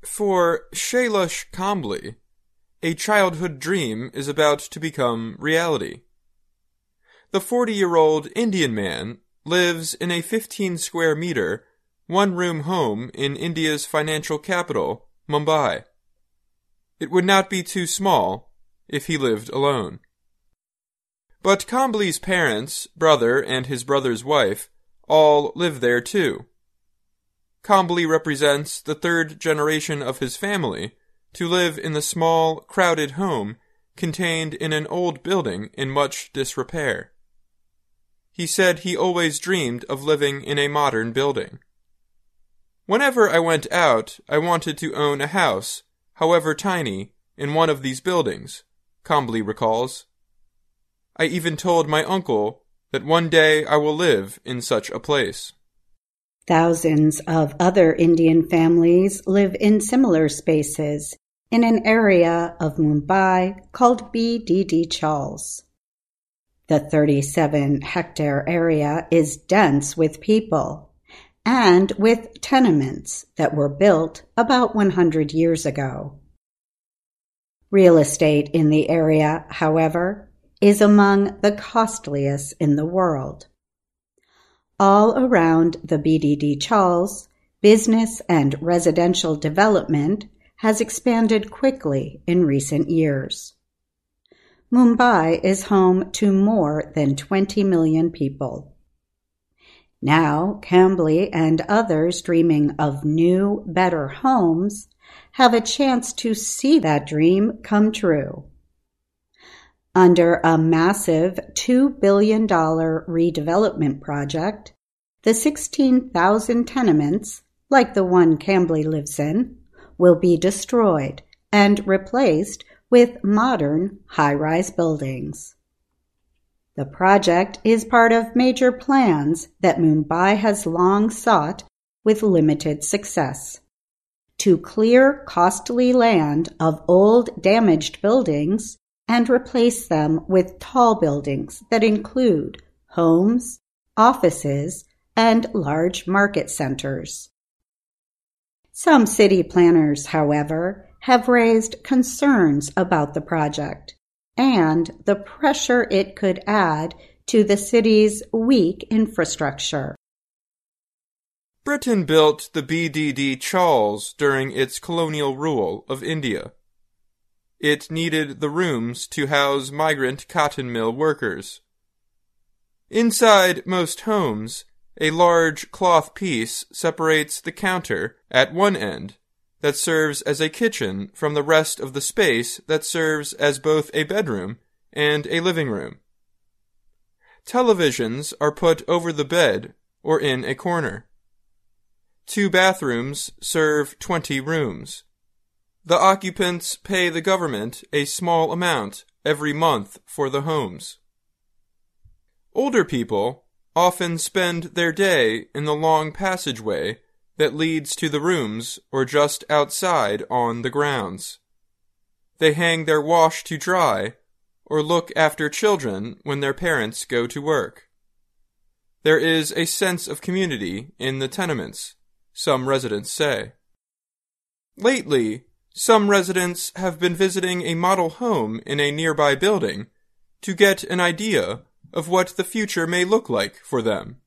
For Shailesh Kambli, a childhood dream is about to become reality. The 40-year-old Indian man lives in a 15-square-meter, one-room home in India's financial capital, Mumbai. It would not be too small if he lived alone. But Kambli's parents, brother, and his brother's wife all live there too. Kambli represents the third generation of his family to live in the small, crowded home contained in an old building in much disrepair. He said he always dreamed of living in a modern building. Whenever I went out, I wanted to own a house, however tiny, in one of these buildings, Kambli recalls. I even told my uncle that one day I will live in such a place. Thousands of other Indian families live in similar spaces in an area of Mumbai called BDD Chawls. The 37-hectare area is dense with people and with tenements that were built about 100 years ago. Real estate in the area, however, is among the costliest in the world. All around the BDD Chawls, business and residential development has expanded quickly in recent years. Mumbai is home to more than 20 million people. Now, Kambli and others dreaming of new, better homes have a chance to see that dream come true. Under a massive $2 billion redevelopment project, the 16,000 tenements, like the one Kambli lives in, will be destroyed and replaced with modern high-rise buildings. The project is part of major plans that Mumbai has long sought with limited success to clear costly land of old damaged buildings and replace them with tall buildings that include homes, offices, and large market centers. Some city planners, however, have raised concerns about the project and the pressure it could add to the city's weak infrastructure. Britain built the BDD Chawls during its colonial rule of India. It needed the rooms to house migrant cotton mill workers. Inside most homes, a large cloth piece separates the counter at one end that serves as a kitchen from the rest of the space that serves as both a bedroom and a living room. Televisions are put over the bed or in a corner. 2 bathrooms serve 20 rooms. The occupants pay the government a small amount every month for the homes. Older people often spend their day in the long passageway that leads to the rooms or just outside on the grounds. They hang their wash to dry or look after children when their parents go to work. There is a sense of community in the tenements, some residents say. Lately, some residents have been visiting a model home in a nearby building to get an idea of what the future may look like for them.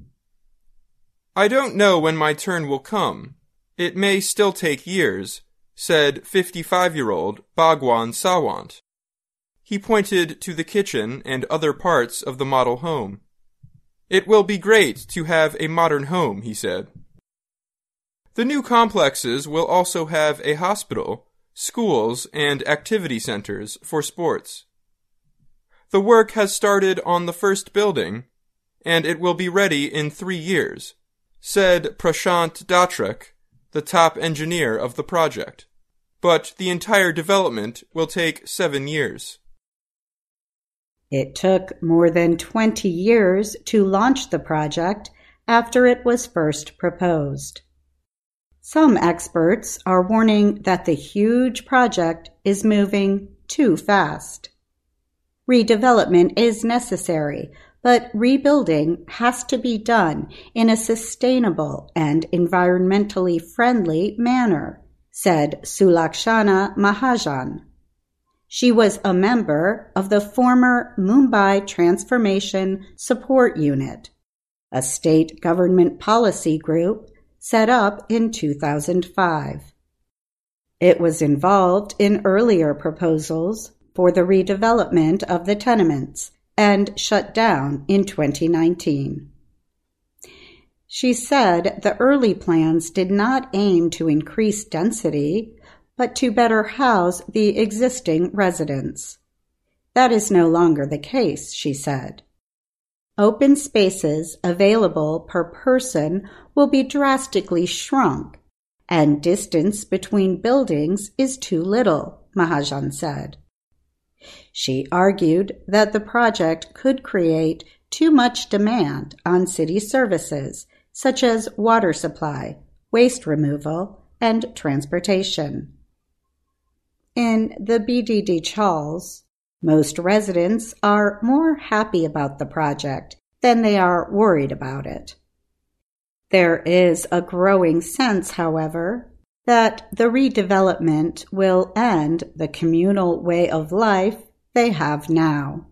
I don't know when my turn will come. It may still take years, said 55-year-old Bhagwan Sawant. He pointed to the kitchen and other parts of the model home. It will be great to have a modern home, he said. The new complexes will also have a hospital, schools, and activity centers for sports. The work has started on the first building, and it will be ready in 3 years, said Prashant Datrak, the top engineer of the project. But the entire development will take 7 years. It took more than 20 years to launch the project after it was first proposed. Some experts are warning that the huge project is moving too fast. Redevelopment is necessary, but rebuilding has to be done in a sustainable and environmentally friendly manner, said Sulakshana Mahajan. She was a member of the former Mumbai Transformation Support Unit, a state government policy group set up in 2005. It was involved in earlier proposals for the redevelopment of the tenements and shut down in 2019. She said the early plans did not aim to increase density, but to better house the existing residents. That is no longer the case, she said. Open spaces available per person will be drastically shrunk, and distance between buildings is too little, Mahajan said. She argued that the project could create too much demand on city services, such as water supply, waste removal, and transportation. In the BDD Chawls, most residents are more happy about the project than they are worried about it. There is a growing sense, however, that the redevelopment will end the communal way of life they have now.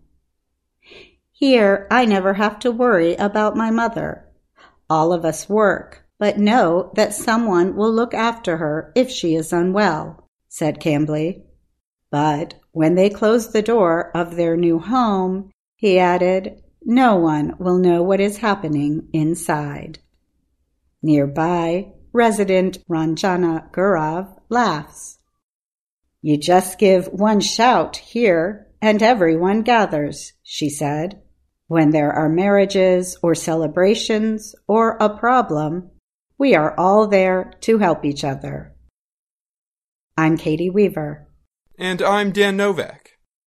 Here, I never have to worry about my mother. All of us work, but know that someone will look after her if she is unwell, said Cambly. But when they close the door of their new home, he added, no one will know what is happening inside. Nearby, resident Ranjana Gaurav laughs. You just give one shout here and everyone gathers, she said. When there are marriages or celebrations or a problem, we are all there to help each other. I'm Katie Weaver. And I'm Dan Novak.